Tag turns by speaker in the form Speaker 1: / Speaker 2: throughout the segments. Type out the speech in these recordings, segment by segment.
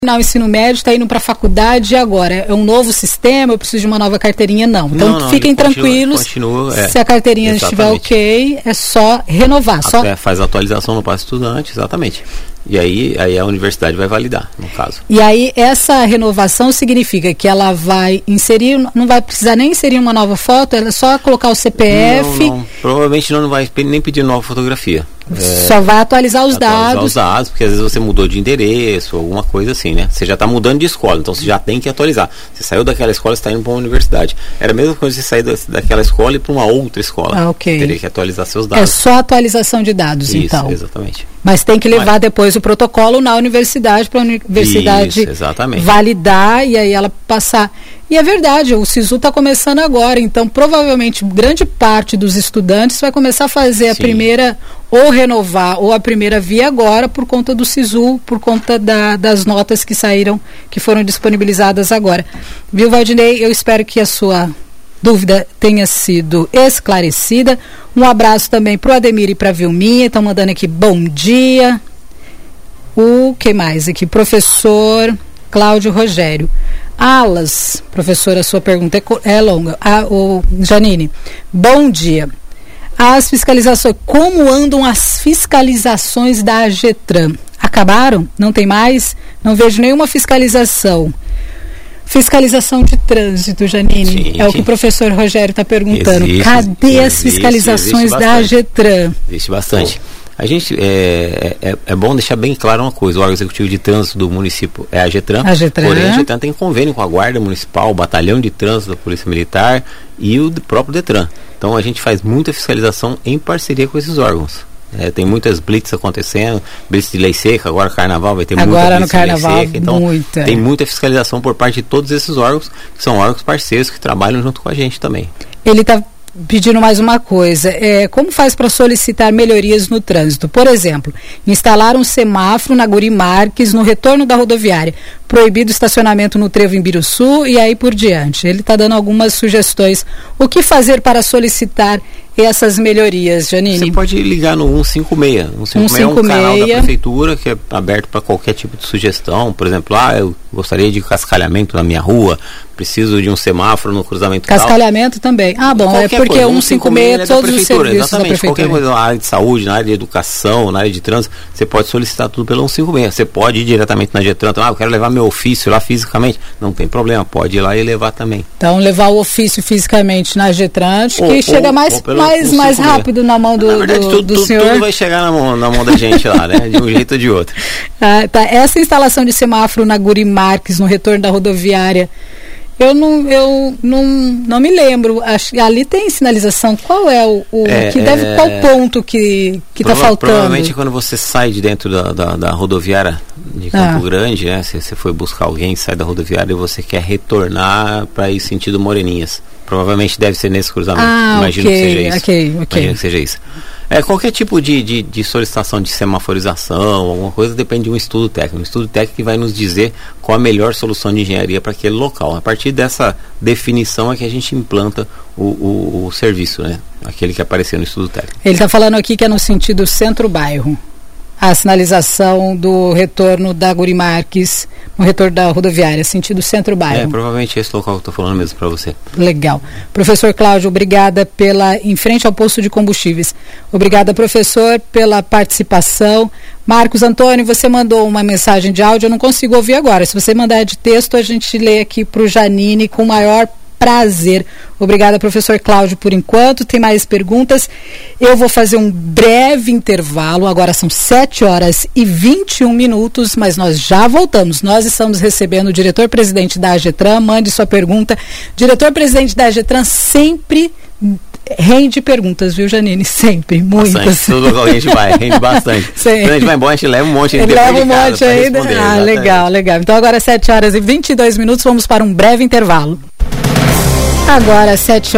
Speaker 1: o ensino médio, está indo para a faculdade e agora? É um novo sistema, eu preciso de uma nova carteirinha? Não. Então não, fiquem tranquilos, se a carteirinha estiver ok, é só renovar.
Speaker 2: Faz a atualização no passe estudante, exatamente. E aí a universidade vai validar, no caso.
Speaker 1: E aí essa renovação significa que ela vai inserir, não vai precisar nem inserir uma nova foto, ela é só colocar o CPF.
Speaker 2: Não. Provavelmente não vai nem pedir nova fotografia.
Speaker 1: Só vai atualizar os dados.
Speaker 2: Porque às vezes você mudou de endereço, alguma coisa assim, né? Você já está mudando de escola, então você já tem que atualizar. Você saiu daquela escola e está indo para uma universidade. Era a mesma coisa você sair daquela escoula e para uma outra escola.
Speaker 1: Ok.
Speaker 2: Teria que atualizar seus dados.
Speaker 1: É só atualização de dados, então.
Speaker 2: Isso, exatamente.
Speaker 1: Mas tem que levar depois o protocolo na universidade, para a universidade validar e aí ela passar. E é verdade, o SISU está começando agora, então provavelmente grande parte dos estudantes vai começar a fazer a primeira, ou renovar, ou a primeira via agora por conta do SISU, por conta das notas que saíram, que foram disponibilizadas agora. Viu, Valdinei? Eu espero que a sua dúvida tenha sido esclarecida. Um abraço também para o Ademir e para a Vilminha, estão mandando aqui bom dia. O que mais aqui? Professor Cláudio Rogério. Alas, professora, a sua pergunta é longa. Janine, bom dia. As fiscalizações, como andam as fiscalizações da AGETRAN? Acabaram? Não tem mais? Não vejo nenhuma fiscalização. Fiscalização de trânsito, Janine, é o que o professor Rogério está perguntando. Cadê as fiscalizações da AGETRAN?
Speaker 2: Existe bastante. A gente, é bom deixar bem claro uma coisa, o órgão executivo de trânsito do município é a AGETRAN, porém a AGETRAN tem convênio com a Guarda Municipal, o Batalhão de Trânsito da Polícia Militar e o próprio DETRAN. Então a gente faz muita fiscalização em parceria com esses órgãos. Tem muitas blitz acontecendo, blitz de lei seca, agora carnaval vai ter muita blitz de lei seca, então tem muita fiscalização por parte de todos esses órgãos, que são órgãos parceiros que trabalham junto com a gente também.
Speaker 1: Ele está pedindo mais uma coisa, como faz para solicitar melhorias no trânsito? Por exemplo, instalar um semáforo na Guri Marques no retorno da rodoviária, proibido estacionamento no trevo em Biruçu e aí por diante. Ele está dando algumas sugestões. O que fazer para solicitar essas melhorias, Janine?
Speaker 2: Você pode ligar no 156. 156 é um canal da prefeitura que é aberto para qualquer tipo de sugestão. Por exemplo, eu gostaria de cascalhamento na minha rua, preciso de um semáforo no cruzamento.
Speaker 1: Cascalhamento também. Bom, é porque 156 todos os serviços da prefeitura.
Speaker 2: Qualquer coisa na área de saúde, na área de educação, na área de trânsito, você pode solicitar tudo pelo 156. Você pode ir diretamente na AGETRAN, eu quero levar meu ofício lá fisicamente. Não tem problema, pode ir lá e levar também.
Speaker 1: Então, levar o ofício fisicamente na AGETRAN, que chega mais rápido na mão do senhor.
Speaker 2: Tudo vai chegar na mão da gente lá, né? De um jeito ou de outro.
Speaker 1: Tá. Essa instalação de semáforo na Guri Marques, no retorno da rodoviária, eu não me lembro. Acho que ali tem sinalização. Qual é qual ponto que está faltando?
Speaker 2: Provavelmente quando você sai de dentro da rodoviária de Campo Grande, né? Se você foi buscar alguém, sai da rodoviária e você quer retornar para ir sentido Moreninhas. Provavelmente deve ser nesse cruzamento. Imagino que seja isso. Imagino que seja isso. Qualquer tipo de solicitação de semaforização, alguma coisa, depende de um estudo técnico. Um estudo técnico que vai nos dizer qual a melhor solução de engenharia para aquele local. A partir dessa definição é que a gente implanta o serviço, né? Aquele que apareceu no estudo técnico.
Speaker 1: Ele está falando aqui que é no sentido centro-bairro. A sinalização do retorno da Guri Marques, no retorno da rodoviária, sentido centro-bairro.
Speaker 2: Provavelmente esse local que eu estou falando mesmo para você.
Speaker 1: Legal. Professor Cláudio, obrigada em frente ao posto de combustíveis. Obrigada, professor, pela participação. Marcos Antônio, você mandou uma mensagem de áudio, eu não consigo ouvir agora. Se você mandar de texto, a gente lê aqui para o Janine com o maior prazer. Obrigada, professor Cláudio, por enquanto. Tem mais perguntas? Eu vou fazer um breve intervalo. Agora são 7h21, mas nós já voltamos. Nós estamos recebendo o diretor-presidente da AGETRAN. Mande sua pergunta. Diretor-presidente da AGETRAN sempre rende perguntas, viu, Janine? Sempre, muitas.
Speaker 2: Bastante. Tudo que a gente vai, rende bastante. Quando a gente vai embora, a gente leva um monte.
Speaker 1: Ele leva um monte ainda. Legal. Então agora 7h22, vamos para um breve intervalo. Agora,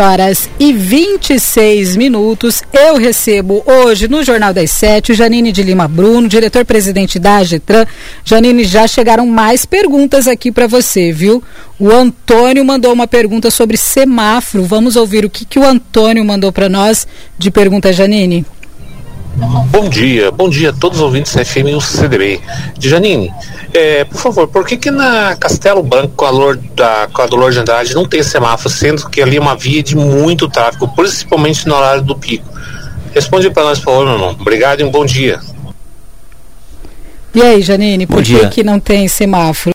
Speaker 1: 7h26, eu recebo hoje no Jornal das 7 o Janine de Lima Bruno, diretor-presidente da AGETRAN. Janine, já chegaram mais perguntas aqui para você, viu? O Antônio mandou uma pergunta sobre semáforo. Vamos ouvir o que o Antônio mandou para nós de pergunta, Janine.
Speaker 3: Bom dia a todos os ouvintes da FM e o CDB. Janine, por favor, por que na Castelo Branco com a Dolores de Andrade não tem semáforo, sendo que ali é uma via de muito tráfego, principalmente no horário do pico? Responde para nós, por favor, meu irmão. Obrigado e um bom dia.
Speaker 1: E aí, Janine, por que não tem semáforo?